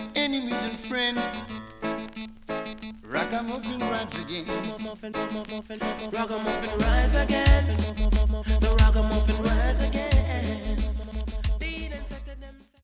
enemies and friends. Ragamuffin rise again. Ragamuffin rise again. The ragamuffin rise again.